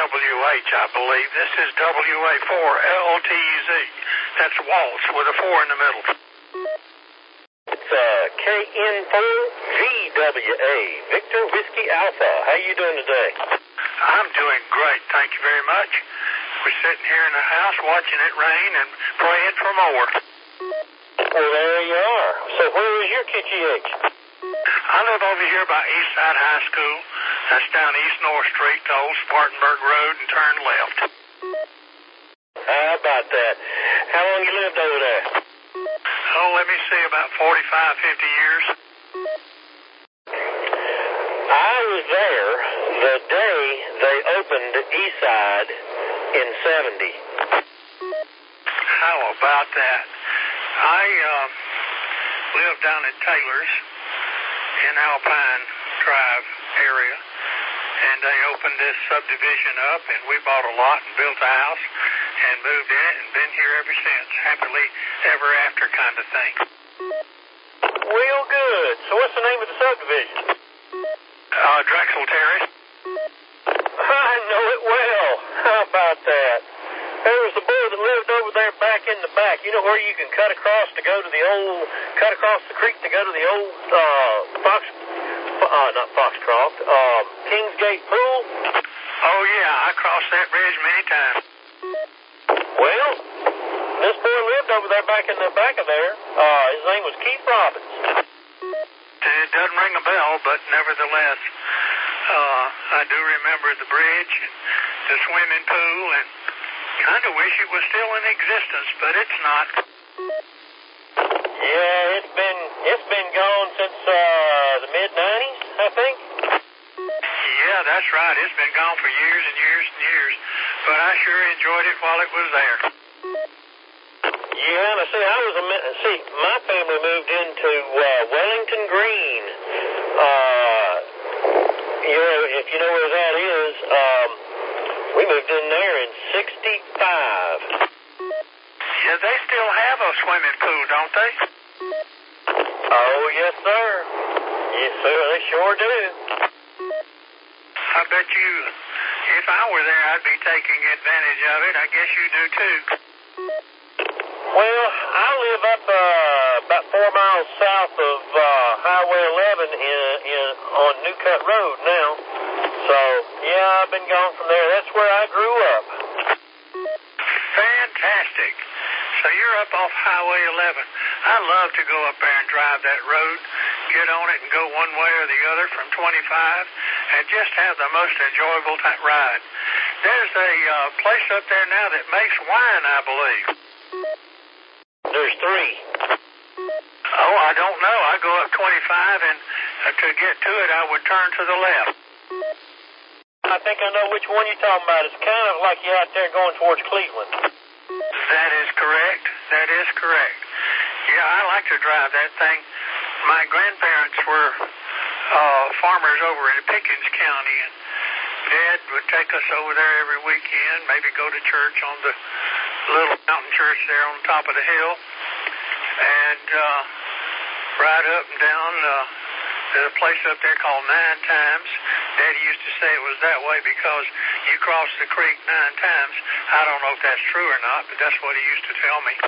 WH, I believe. This is WA4LTZ. That's Waltz with a 4 in the middle. It's KN4GWA, Victor Whiskey Alpha. How you doing today? I'm doing great, thank you very much. We're sitting here in the house watching it rain and praying for more. Well, there you are. So where is your KGH? I live over here by Eastside High School. That's down East North Street, the old Spartanburg Road, and turn left. How about that? How long you lived over there? Oh, let me see, about 45, 50 years. I was there the day they opened Eastside in 70. How about that? I lived down at Taylor's in Alpine Drive area, and they opened this subdivision up, and we bought a lot and built a house and moved in it and been here ever since. Happily ever after kind of thing. Real good. So what's the name of the subdivision? Drexel Terrace. I know it well. How about that? There was the boy that lived over there back in the back. You know where you can cut across the creek to go to the old not Foxcroft, Kingsgate Pool? Oh yeah, I crossed that bridge many times. Well, this boy lived over there back in the back of there. His name was Keith Robbins. It doesn't ring a bell, but nevertheless, I do remember the bridge and the swimming pool, and kind of wish it was still in existence, but it's not. Yeah, it's been gone since the mid-90s, I think. Yeah, that's right. It's been gone for years and years and years, but I sure enjoyed it while it was there. Yeah, and my family moved into Wellington Green. If you know where that is, we moved in there in 65. Yeah, they still have a swimming pool, don't they? Oh, yes, sir. Yes, sir, they sure do. I bet you, if I were there, I'd be taking advantage of it. I guess you do, too. Well, I live up about 4 miles south of Highway 11 on New Cut Road now. So, yeah, I've been gone from there. That's where I grew up. Fantastic. So you're up off Highway 11. I love to go up there and drive that road, get on it and go one way or the other from 25, and just have the most enjoyable ride. There's a place up there now that makes wine, I believe. There's 3. Oh, I don't know. I go up 25, and to get to it, I would turn to the left. I think I know which one you're talking about. It's kind of like you're out there going towards Cleveland. That is correct. That is correct. Yeah, I like to drive that thing. My grandparents were farmers over in Pickens County, and Dad would take us over there every weekend, maybe go to church on the little mountain church there on top of the hill, and ride up and down. There's a place up there called Nine Times. Daddy used to say it was that way because you cross the creek 9 times. I don't know if that's true or not, but that's what he used to tell me.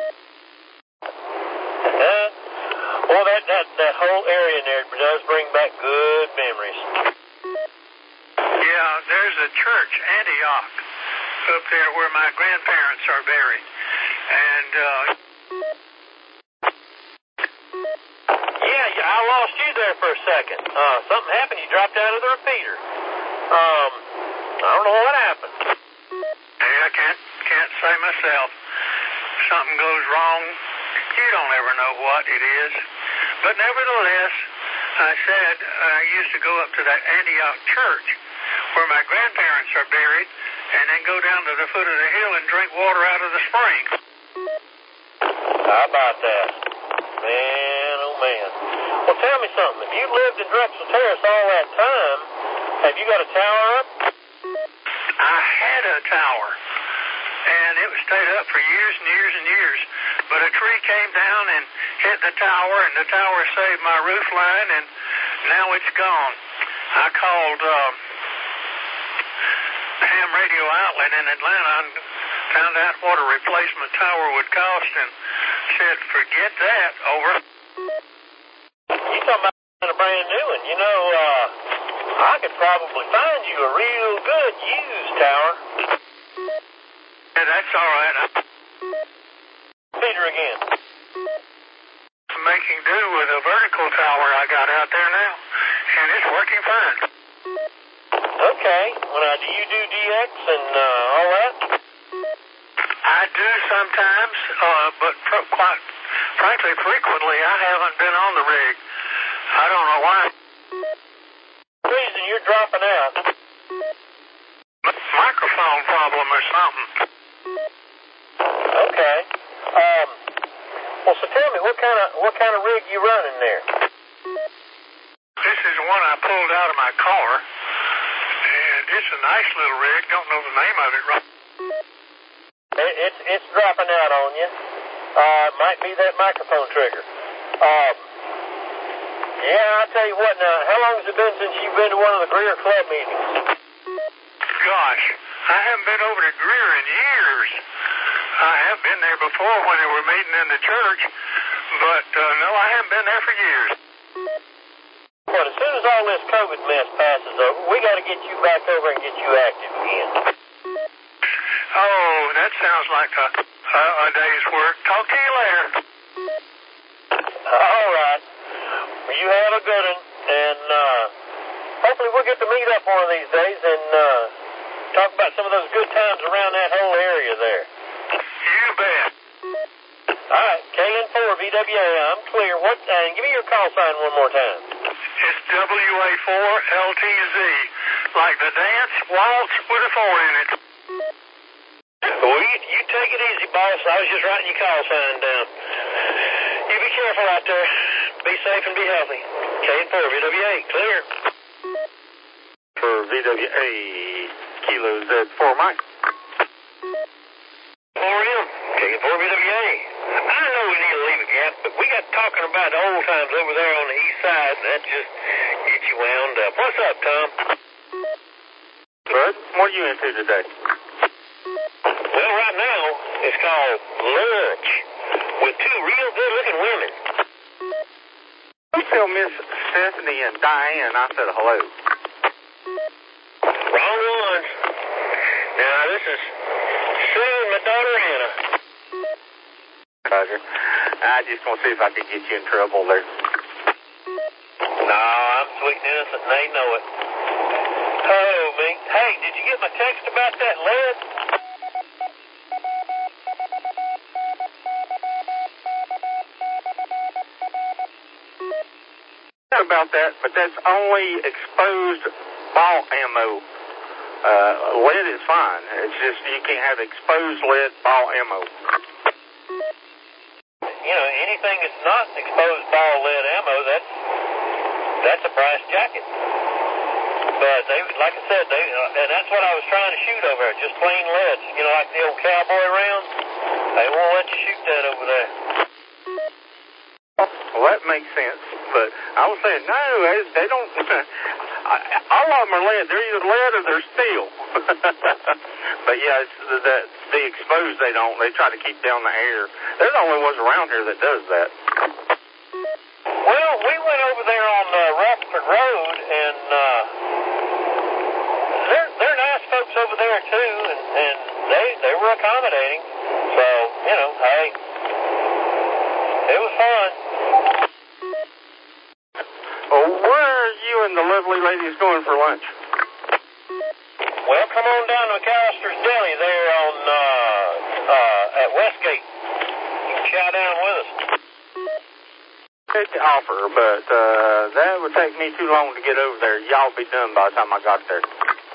Well, that whole area in there does bring back good memories. Yeah, there's a church, Antioch, up there where my grandparents are buried. And, yeah, I lost you there for a second. Something happened. You dropped out of the repeater. I don't know what happened. I can't say myself. Something goes wrong. You don't ever know what it is. But nevertheless, I said I used to go up to that Antioch church where my grandparents are buried and then go down to the foot of the hill and drink water out of the spring. How about that? Man, oh man. Well, tell me something. If you lived in Drexel Terrace all that time, have you got a tower up? I had a tower, and it stayed up for years and years and years. But a tree came down and hit the tower, and the tower saved my roof line, and now it's gone. I called ham radio outlet in Atlanta and found out what a replacement tower would cost and said, forget that, over. You talking about a brand new one? You know, I could probably find you a real good used tower. Yeah, that's all right. Peter again. I'm making do with a vertical tower I got out there now, and it's working fine. Okay. Well, now, do you do DX and all that? I do sometimes, but quite frankly, frequently, I haven't been on the rig. I don't know why. Reason you're dropping out. Microphone problem or something. Okay. Well, so tell me, what kind of rig you running there? This is one I pulled out of my car, and it's a nice little rig. Don't know the name of it right. It's dropping out on you. Might be that microphone trigger. Yeah, I'll tell you what now. How long has it been since you've been to one of the Greer Club meetings? Gosh, I haven't been over to Greer in years. I have been there before when they were meeting in the church, but no, I haven't been there for years. Well, as soon as all this COVID mess passes over, we got to get you back over and get you active again. Oh, that sounds like a day's work. Talk to you later. All right. Well, you have a good one, and hopefully we'll get to meet up one of these days and talk about some of those good times around that whole area there. You bet. All right, KN4VWA, I'm clear. And give me your call sign one more time. It's WA4LTZ, like the dance waltz with a 4 in it. Well, you take it easy, boss. I was just writing your call sign down. You be careful out there. Be safe and be healthy. KN4VWA, clear. For VWA, Kilo Z4 Mike. 4M, KN4VWA. I know we need to leave a gap, but we got talking about the old times over there on the east side, and that just gets you wound up. What's up, Tom? Bud, what are you into today? Well, right now, it's called lunch with two real good-looking women. Don't tell Miss Stephanie and Diane I said hello. Wrong ones. Now, this is Sue and my daughter Anna. Roger. I just want to see if I could get you in trouble there. No, I'm sweet and innocent, and they know it. Oh, me. Hey, did you get my text about that lead? About that, but that's only exposed ball ammo. Lead is fine. It's just you can't have exposed lead ball ammo. You know, anything that's not exposed ball lead ammo, that's a price jacket. But they, like I said, and that's what I was trying to shoot over there, just plain lead. You know, like the old cowboy rounds. They won't let you shoot that over there. Well, that makes sense. But I was saying, no, they don't. All of them are lead. They're either lead or they're steel. But yeah, it's the exposed they don't. They try to keep down the air. They're the only ones around here that does that. Well, we went over there on Rutherford Road, and they're nice folks over there too, and they were accommodating. So you know, hey, it was fun. Oh, where are you and the lovely ladies going for lunch? Well, come on down to McAllister's Deli there on at Westgate. You can chow down with us. Take the offer, but that would take me too long to get over there. Y'all be done by the time I got there.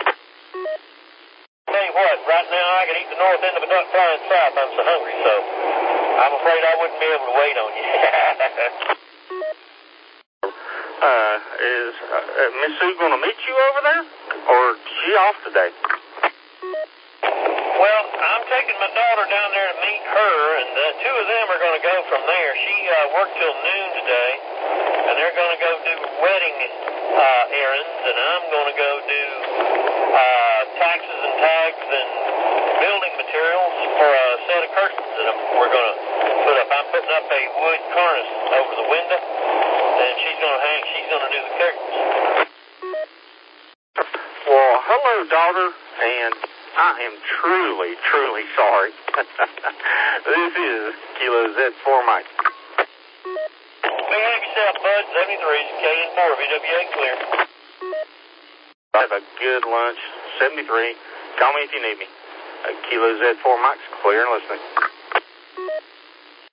Tell you what, right now I could eat the north end of a duck flying south. I'm so hungry, so I'm afraid I wouldn't be able to wait on you. Is Miss Sue going to meet you over there, or is she off today? Well, I'm taking my daughter down there to meet her, and the two of them are going to go from there. She worked till noon today, and they're going to go do wedding errands, and I'm going to go do taxes and tags and building materials for a set of curtains that we're going to put up. I'm putting up a wood cornice over the window, and she's going to do the curtains. Well, hello, daughter, and I am truly, truly sorry. This is Kilo Z4 Mike. Behave yourself, bud. 73 is KN4, VWA clear. Have a good lunch. 73. Call me if you need me. Kilo Z4 Mike's clear and listening.